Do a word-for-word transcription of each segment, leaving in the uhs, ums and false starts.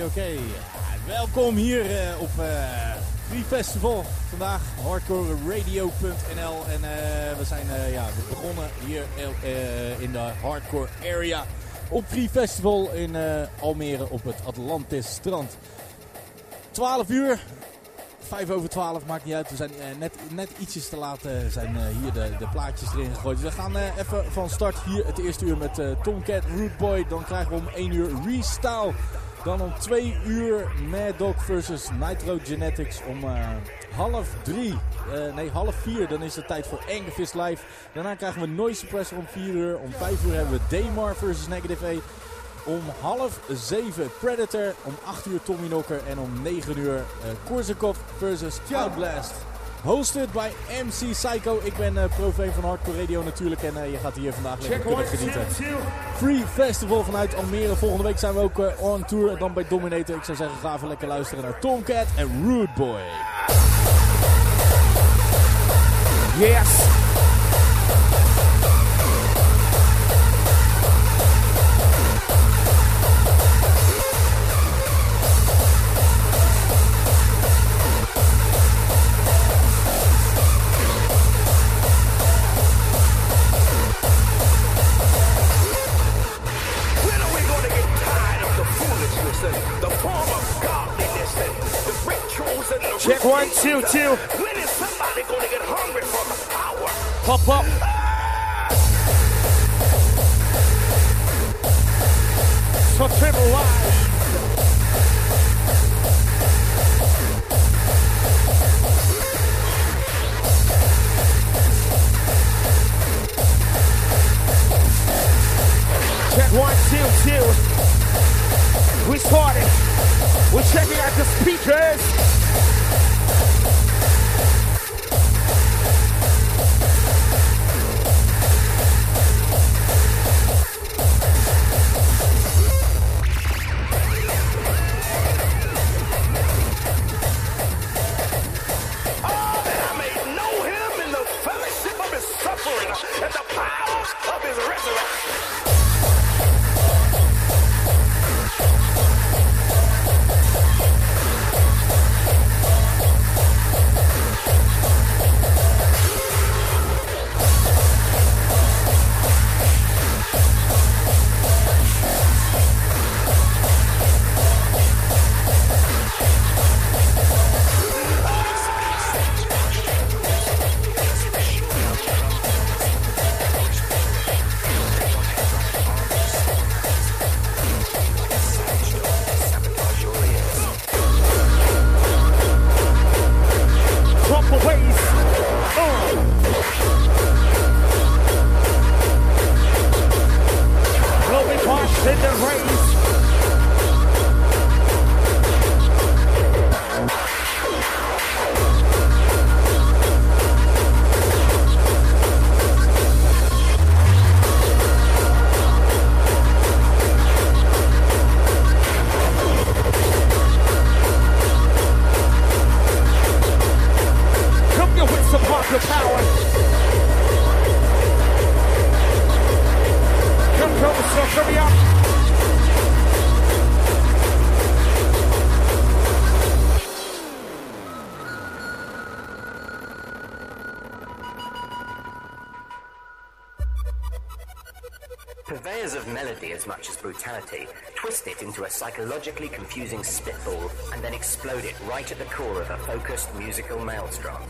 Oké, welkom hier uh, op uh, Free Festival. Vandaag hardcore radio punt n l en uh, we zijn uh, ja, we begonnen hier uh, in de hardcore area op Free Festival in uh, Almere op het Atlantis strand. twaalf uur, vijf over twaalf, maakt niet uit. We zijn uh, net, net ietsjes te laat, uh, zijn uh, hier de, de plaatjes erin gegooid. Dus we gaan uh, even van start hier het eerste uur met uh, Tomcat, Rude Boy. Dan krijgen we om één uur Restyle. Dan om twee uur Mad Dog versus Nitro Genetics om uh, half drie. Uh, nee, half vier. Dan is het tijd voor Angevist Live. Daarna krijgen we Noise Suppressor om vier uur. Om vijf uur hebben we Daymar versus Negative A. Om half zeven Predator. Om acht uur Tommy Knocker. En om negen uur uh, Korsakov versus Cloudblast. Hosted bij M C Psycho. Ik ben uh, Profane van Hardcore Radio natuurlijk. En uh, je gaat hier vandaag lekker kunnen genieten. Free Festival vanuit Almere. Volgende week zijn we ook uh, on tour. En dan bij Dominator. Ik zou zeggen, ga even lekker luisteren naar Tomcat en Rude Boy. Yes! Check one, two, two. When is somebody gonna get hungry for the power? Pop up. So triple wide. Check one, two, two. We started. We're checking out the speakers. And the power of his resurrection. Purveyors of melody as much as brutality twist it into a psychologically confusing spitball and then explode it right at the core of a focused musical maelstrom.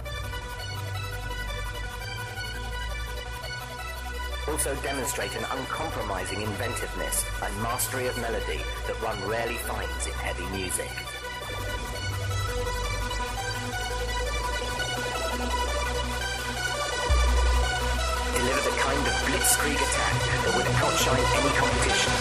Also demonstrate an uncompromising inventiveness and mastery of melody that one rarely finds in heavy music. Deliver the kind of blitzkrieg attack that would outshine any competition.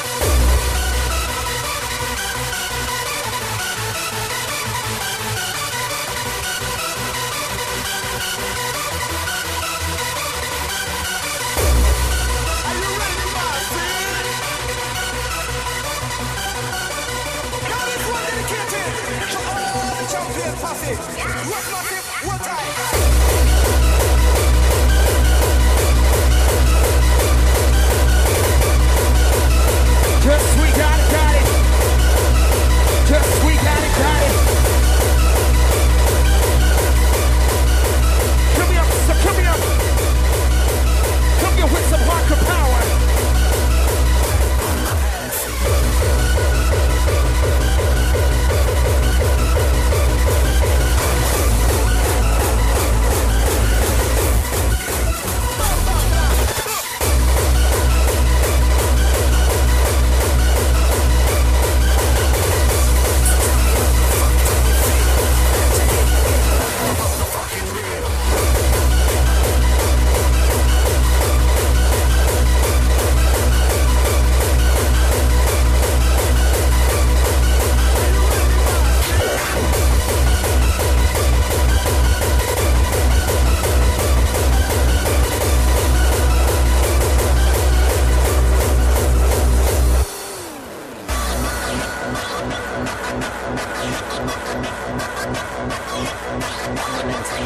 Are you ready, my friend? Now this one dedicated to all the champion posse. What's massive? What time? Just we got it, got it.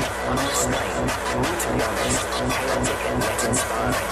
unrestrained, brutally honest, chaotic and yet inspiring.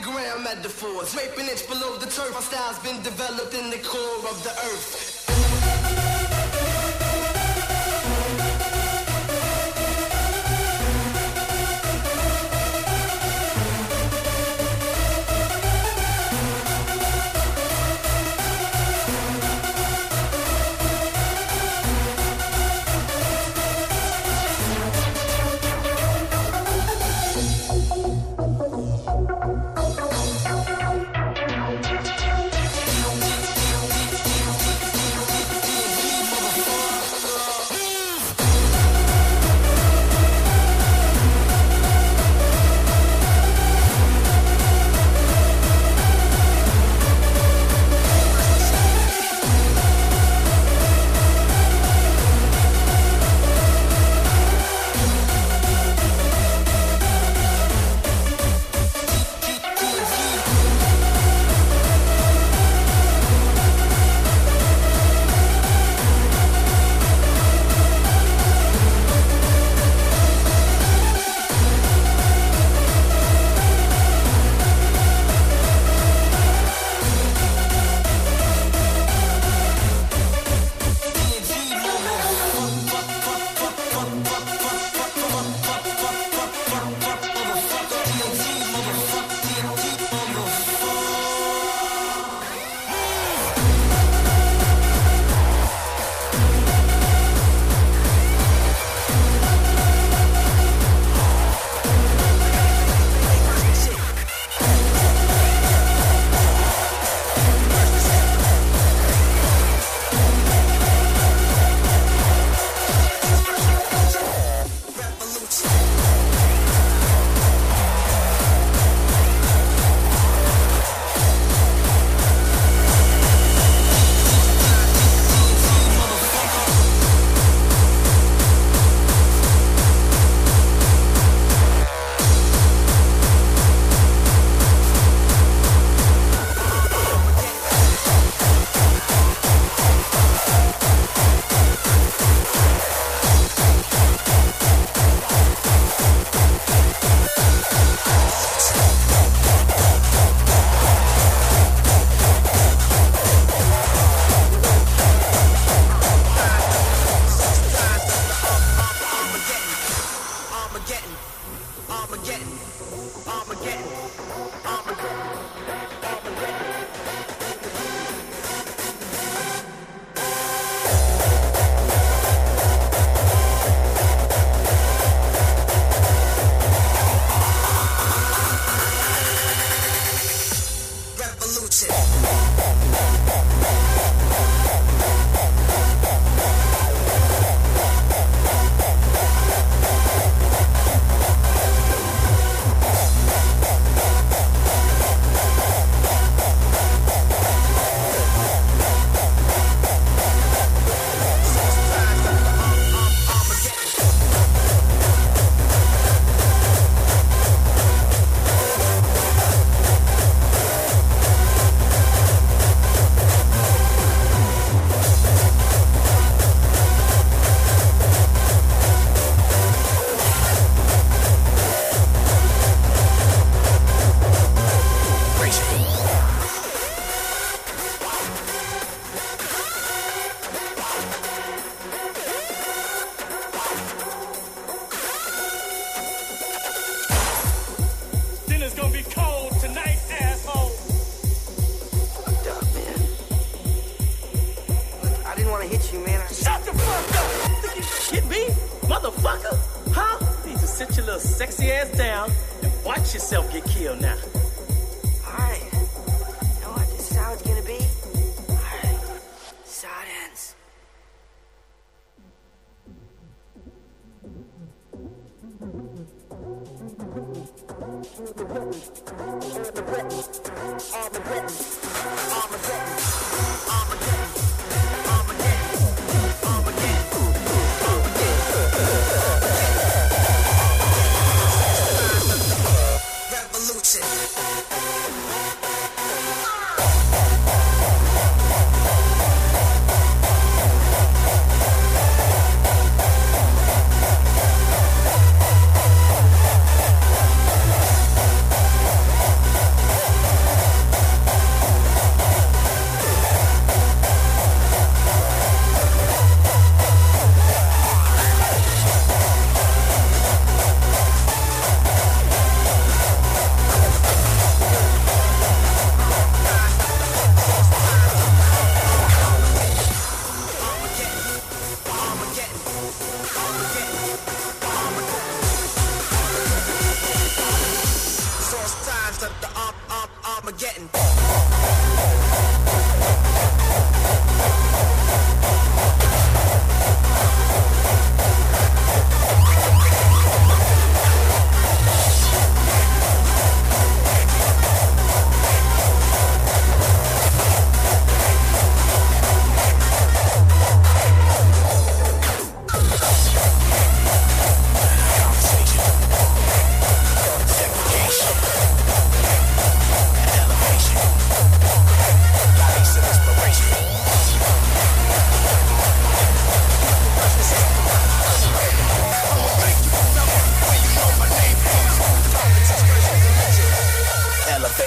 ground metaphors. Rape an inch below the turf. My style's been developed in the core of the earth.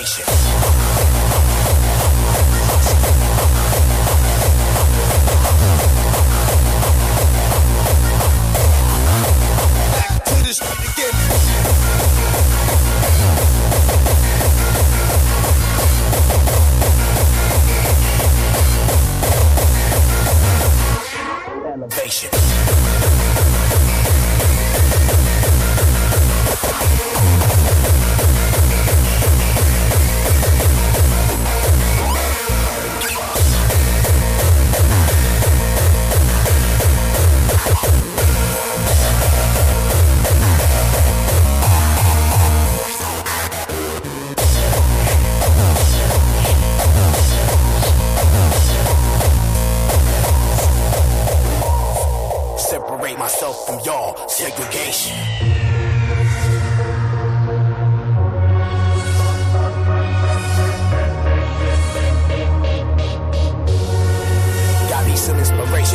Elevation. Back to the street again. Elevation. Separate myself from y'all, segregation. Got me some inspiration.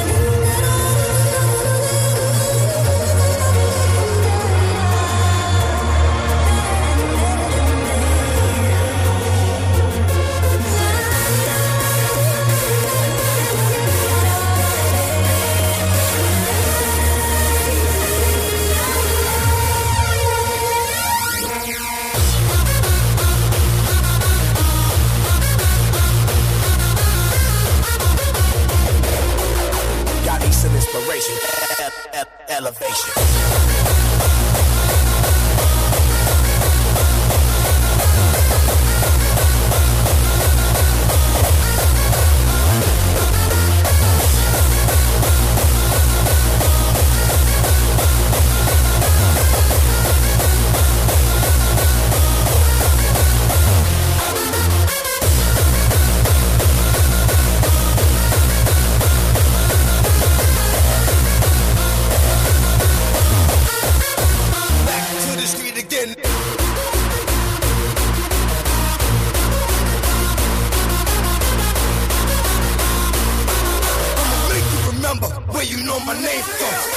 Inspiration, e- e- elevation. Where you know my name from.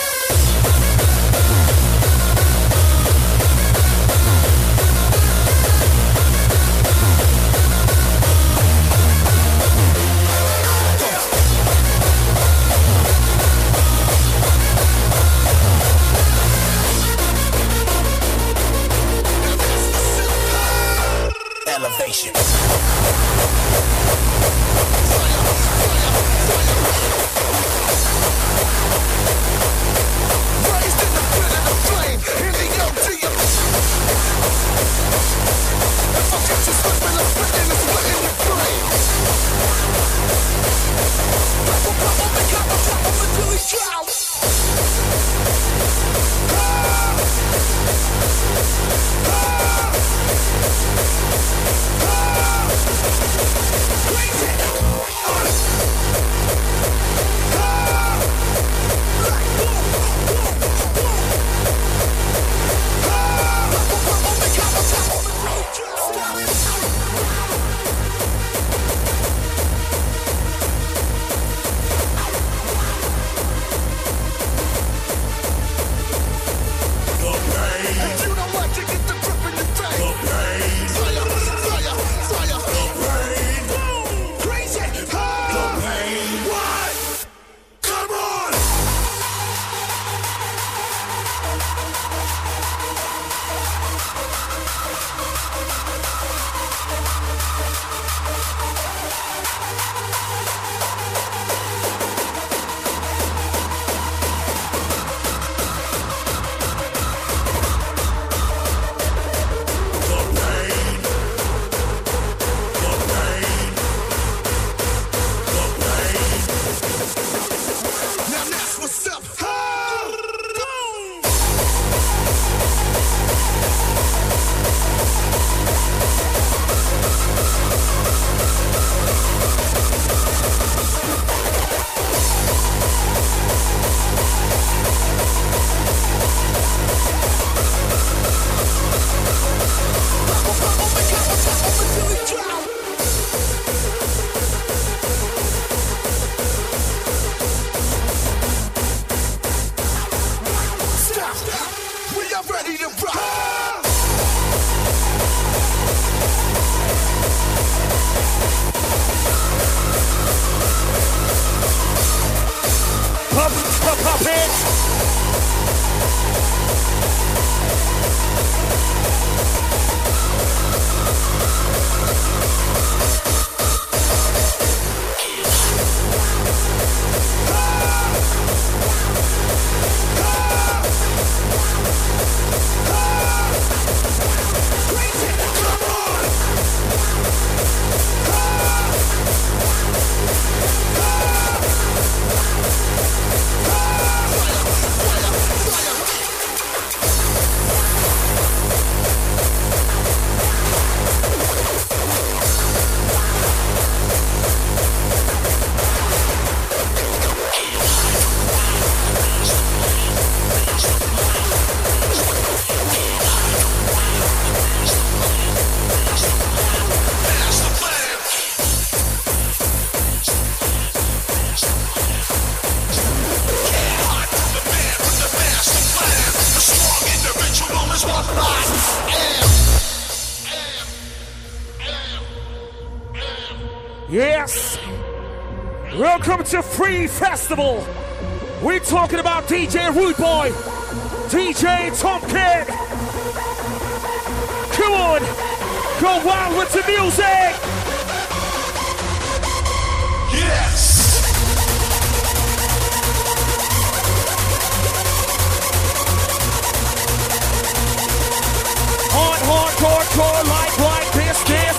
Elevation. Raised in the pit of the flame, in the young to you. If I get you slipping, I'm splitting and splitting your brain. Purple, purple, make up a top of a dilly cow. Ah! Ah! is what I am. Yes. Welcome to Free Festival. We're talking about D J Rude Boy, D J Tom Kid. Come on, go wild with the music. Yes. Hard, hard, hardcore, like, like this, this.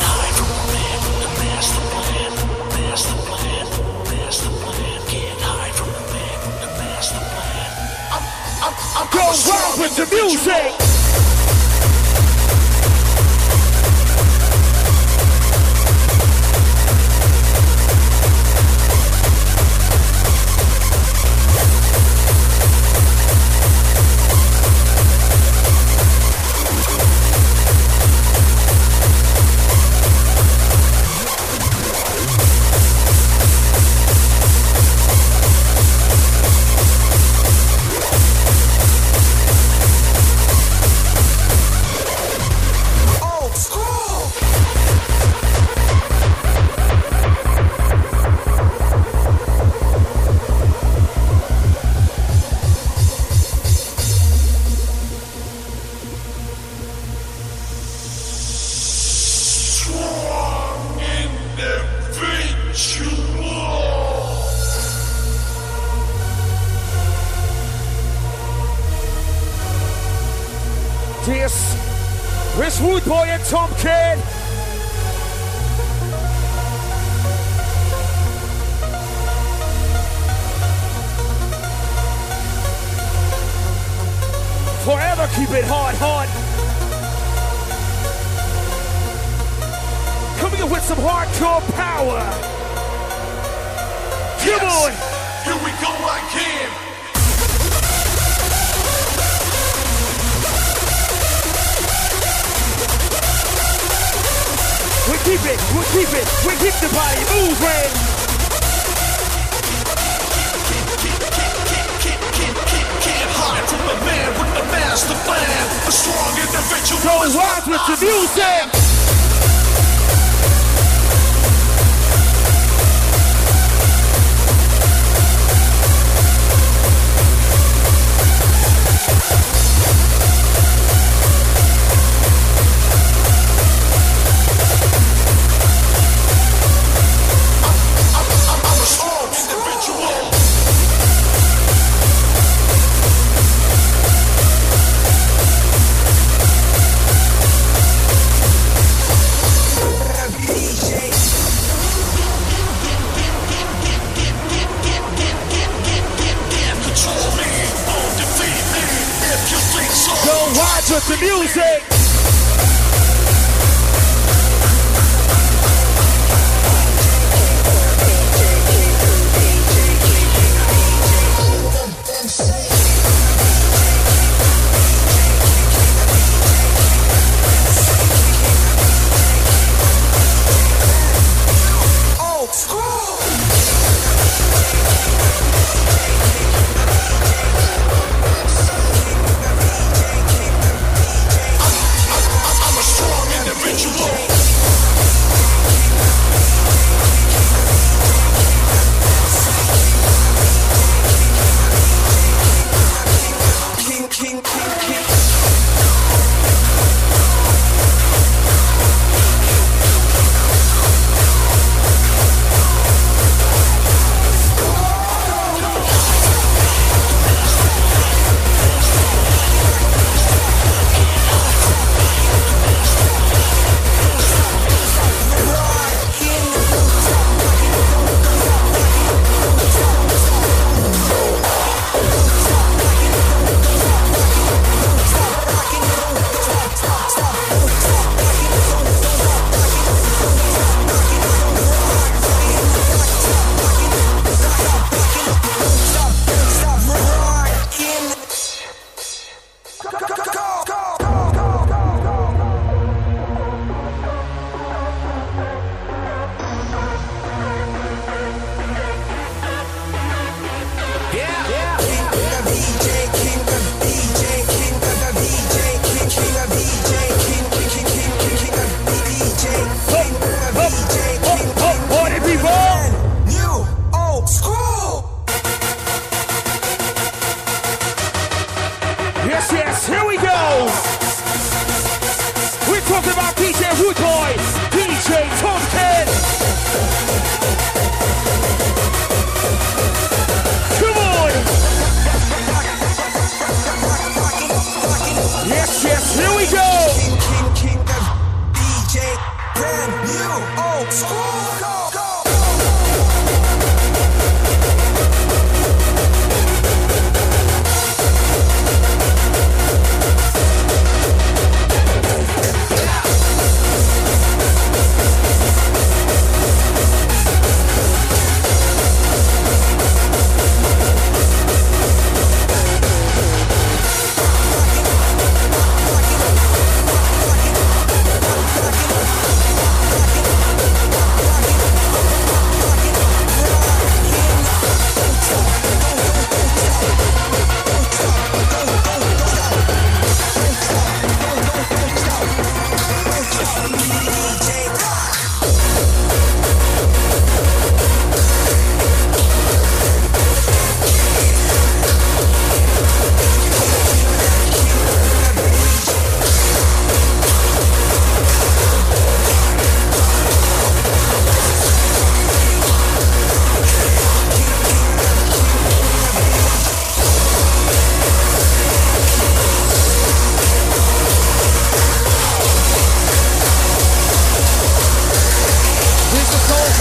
Go wild with the music. This, this Rude Boy and Tom Kid. Forever keep it hard, hard. Coming in with some hardcore power. Come Yes. on. Here we go again. We keep it, we keep it, we keep the body moving. Can't hide from the man with the master plan. A strong individual. Go is wild what with the I music. I'm a strong individual. Control me, don't defeat me. If you think so. Go wild with the music. Old school.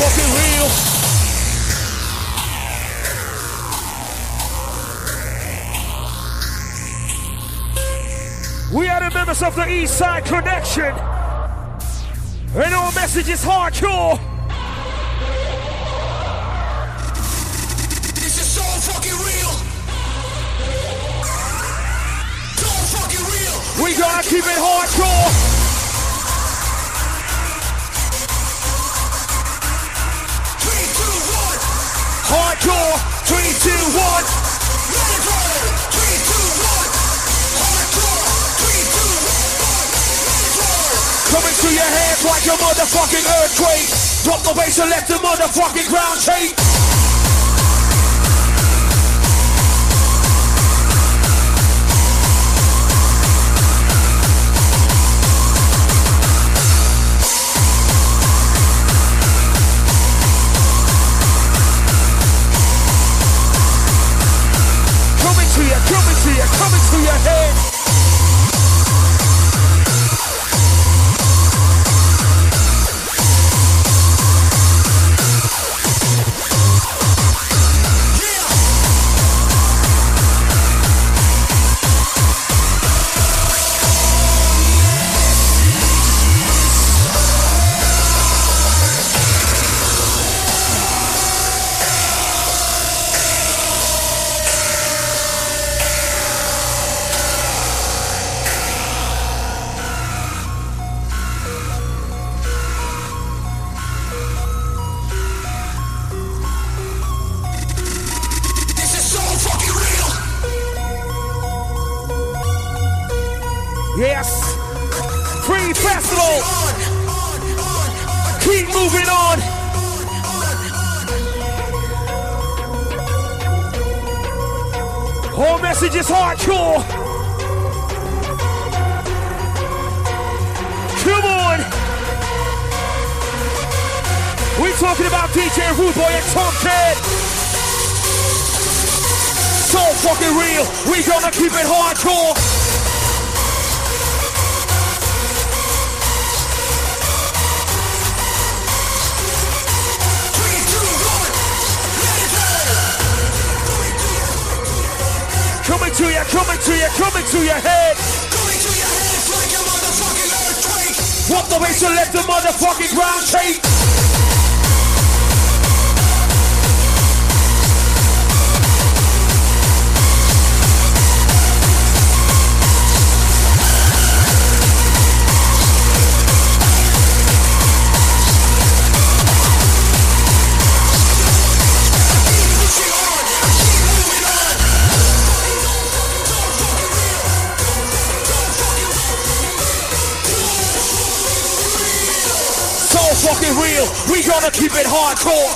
fucking real. We are the members of the East Side Connection. And our message is hardcore. This is so fucking real. So fucking real. We gonna keep it hardcore. Three, two, one. Hardcore. Three, two, one. Let it go. Three, two, one. Hardcore. Three, two, one. Let it go. Coming to your hands like a motherfucking earthquake. Drop the bass and let the motherfucking ground shake. Coming to you, coming to you, coming to your head. This is so fucking real. Yes. Free festival. On, on, on, on. Keep moving on. Whole message is hardcore. Come on. We're talking about D J Rude Boy and Tomcat. So fucking real. We gonna keep it hardcore. Three, two, one. Let it go. Coming to you, coming to you, coming to your head. Going to your hands like a motherfucking earthquake. Walk the way to let the motherfucking ground shake. Pushing on. Keep moving on. So fucking real. We gonna keep it hardcore.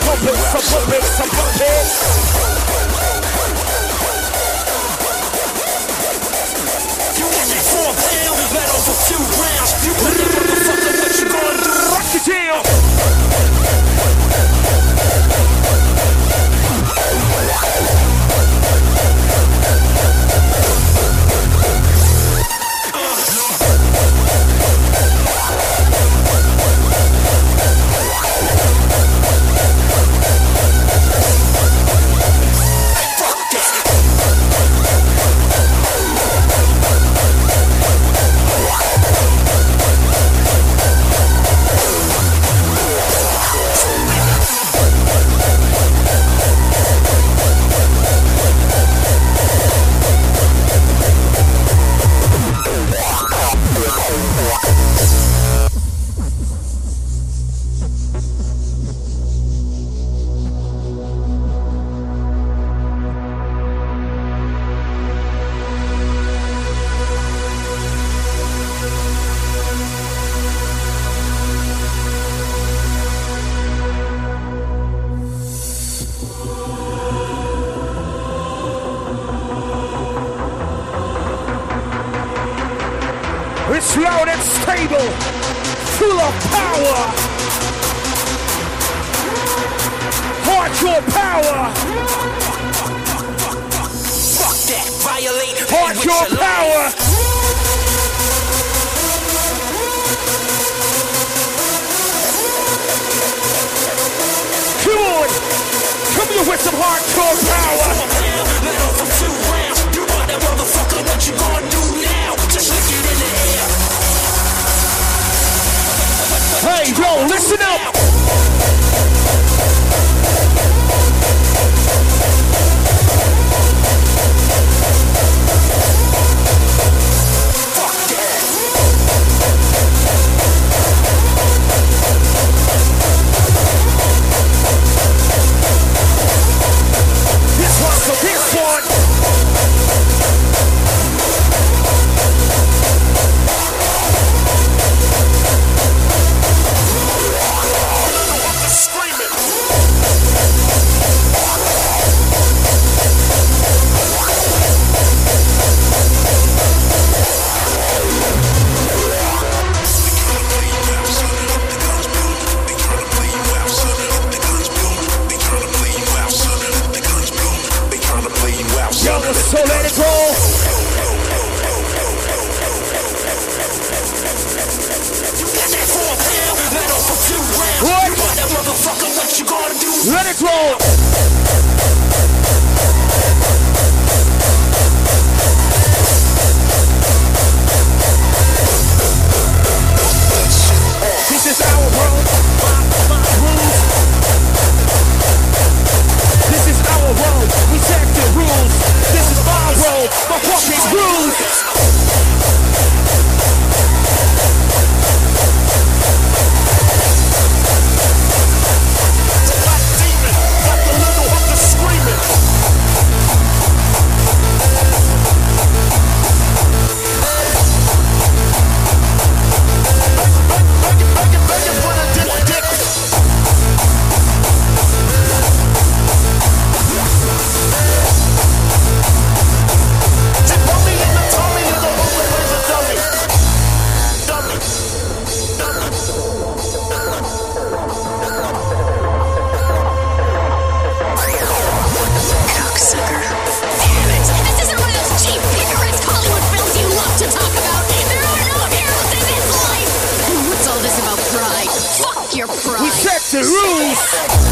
pump it, so pump it, so pump it. You got that four pound, let off a few rounds. You put that motherfucker, what you gonna do? Rock the jam. It's loud and stable, full of power. Hardcore power. Fuck that, violate. Hardcore power. Come on, come here with some hardcore power. Let off a few rounds. You want that motherfucker, what you gonna do now? Just lick it in the air. Hey, yo, listen up. This one, so this one. So let it roll. You got that four pound, let off a few rounds. What? You want that motherfucker, what you gonna do? Let it roll. This is our world, my, my rules. This is our world, we set the rules. This is my world, my fucking rules. Black demon, got the little hooker screaming. Beg it, beg it, beg it, put a dick, dick. Tip me in the tummy, you're the one that plays a dummy. Dummy. Cocksucker. Damn it! This isn't one of those cheap, picaresque Hollywood films you love to talk about. There are no heroes in this life! And what's all this about pride? Fuck your pride! We set the rules.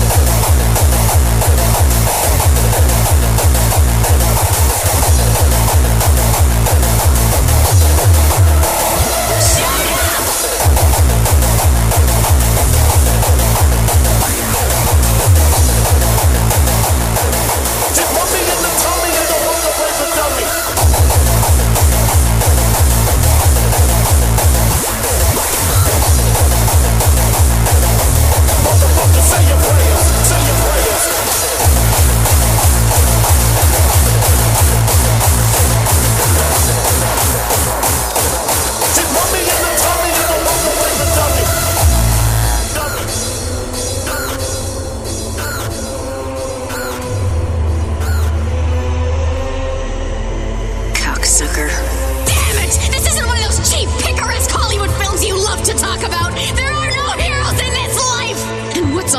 Tip me in the tummy, you're the one that plays a dummy. Motherfucker, say your prayers. Say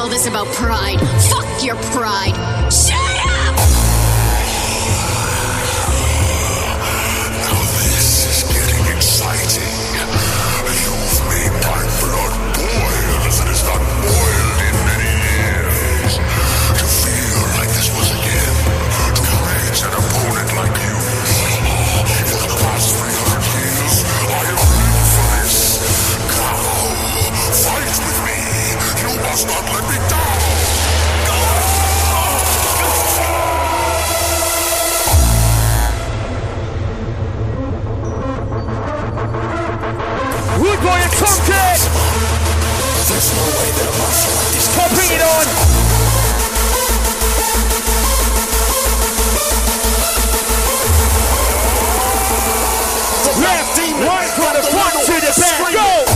all this about pride? Fuck your pride. Shut up! Now this is getting exciting. You've made my blood boil as it has not boiled in many years. To feel like this was again, to face an opponent like you. For the past three hundred years, I have lived for this. Now, fight with me. You must not let me down. Rude Boy and Tomcat! There's no way that a monster like this Come bring it on! Left, right from the front to the back, go!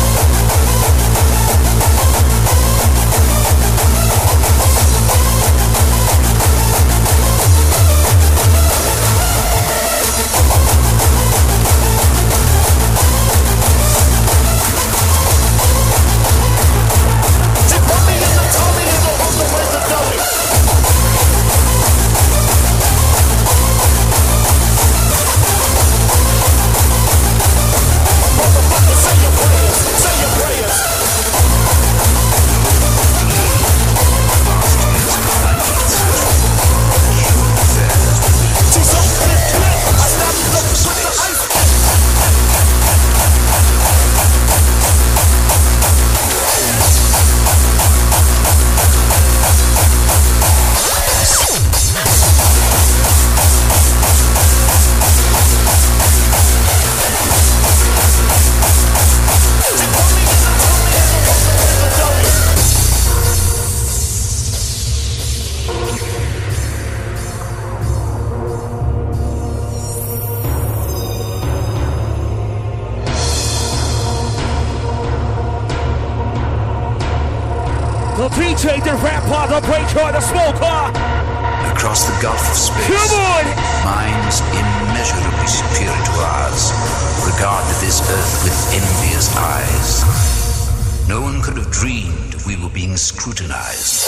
D J, the rapper, the breaker, the smoker. Across the gulf of space, Come on. minds immeasurably superior to ours regarded this earth with envious eyes. No one could have dreamed we were being scrutinized.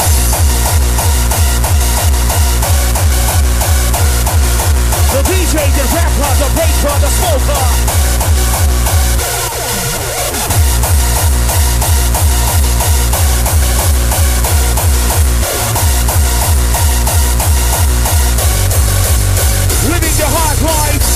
The D J, the rapper, the breaker, the smoker. Living the hard life.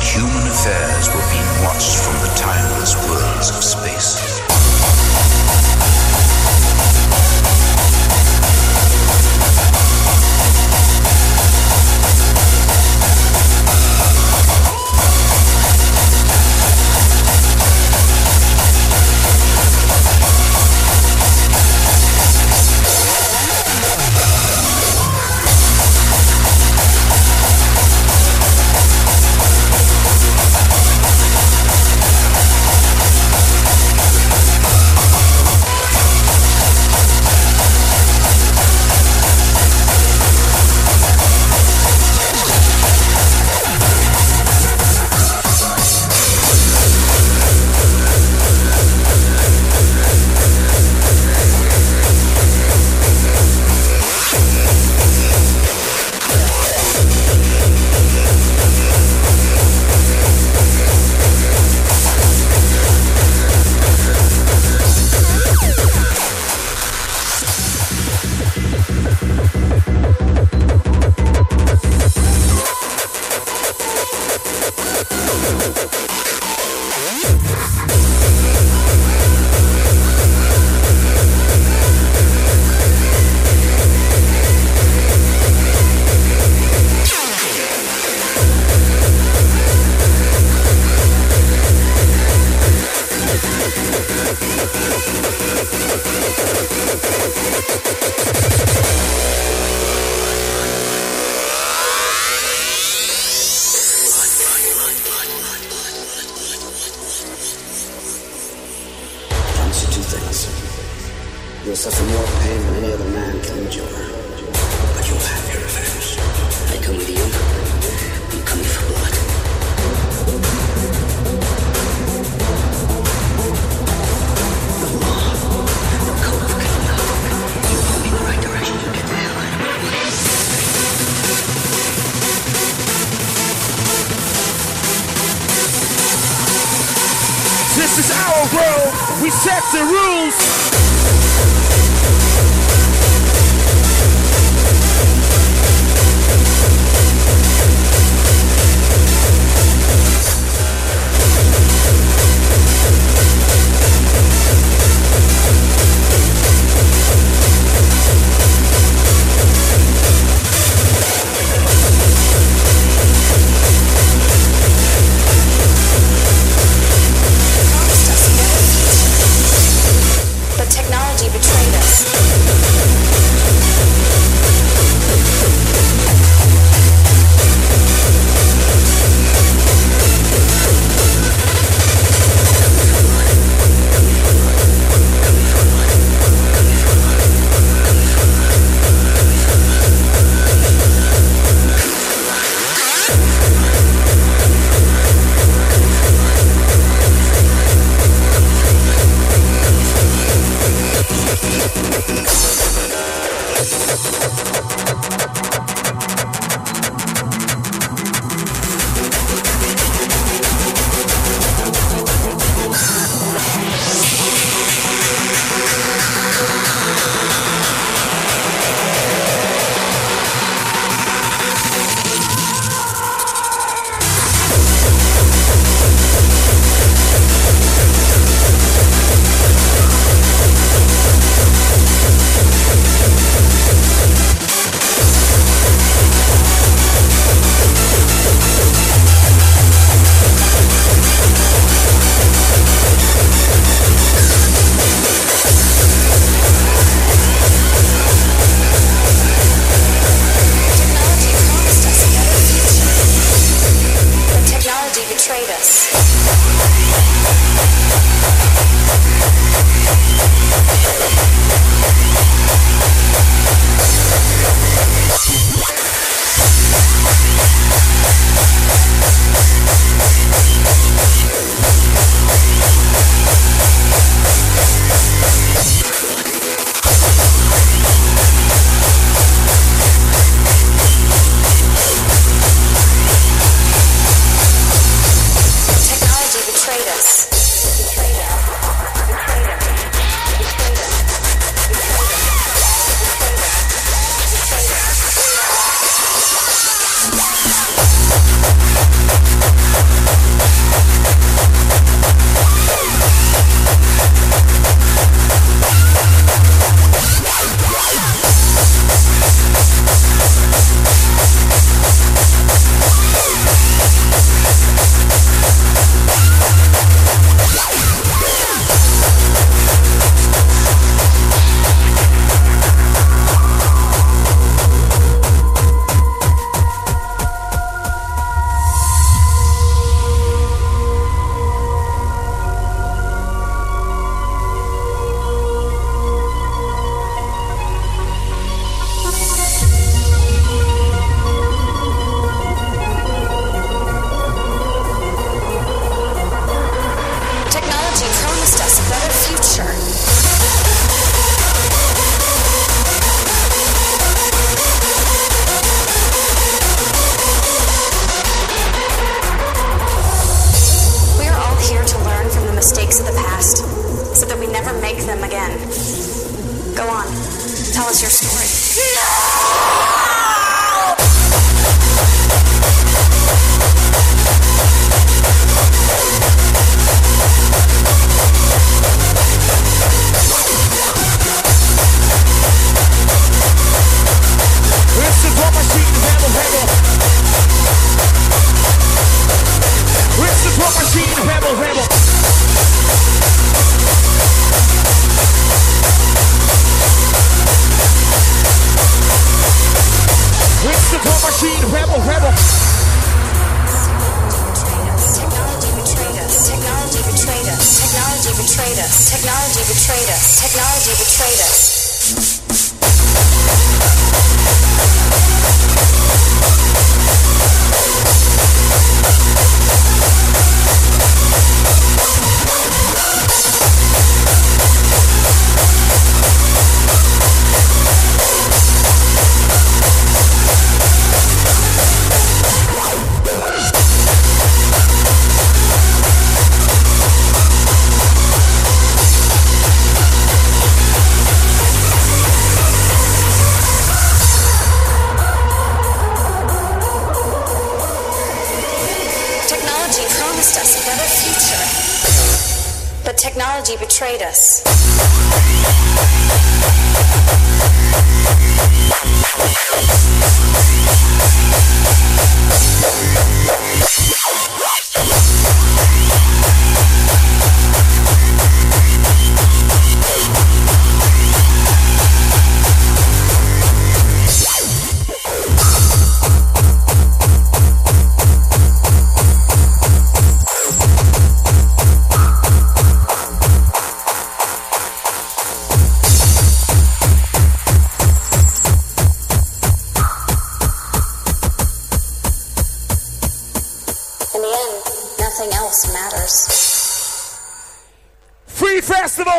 human affairs were being watched from the timeless worlds of space. You'll suffer more pain than any other man can endure. But you'll have your revenge. I come with you. I'm coming for blood. The law. The code of Kingdom. You hold me in the right direction, you get the hell out of my way. This is our world. We set the rules. Technology betrays Master Drum Machine, rebel, rebel. Technology betrayed us. Technology betrayed us. Technology betrayed us. Technology betrayed us. Technology betrayed us. Technology betrayed us. Free Festival!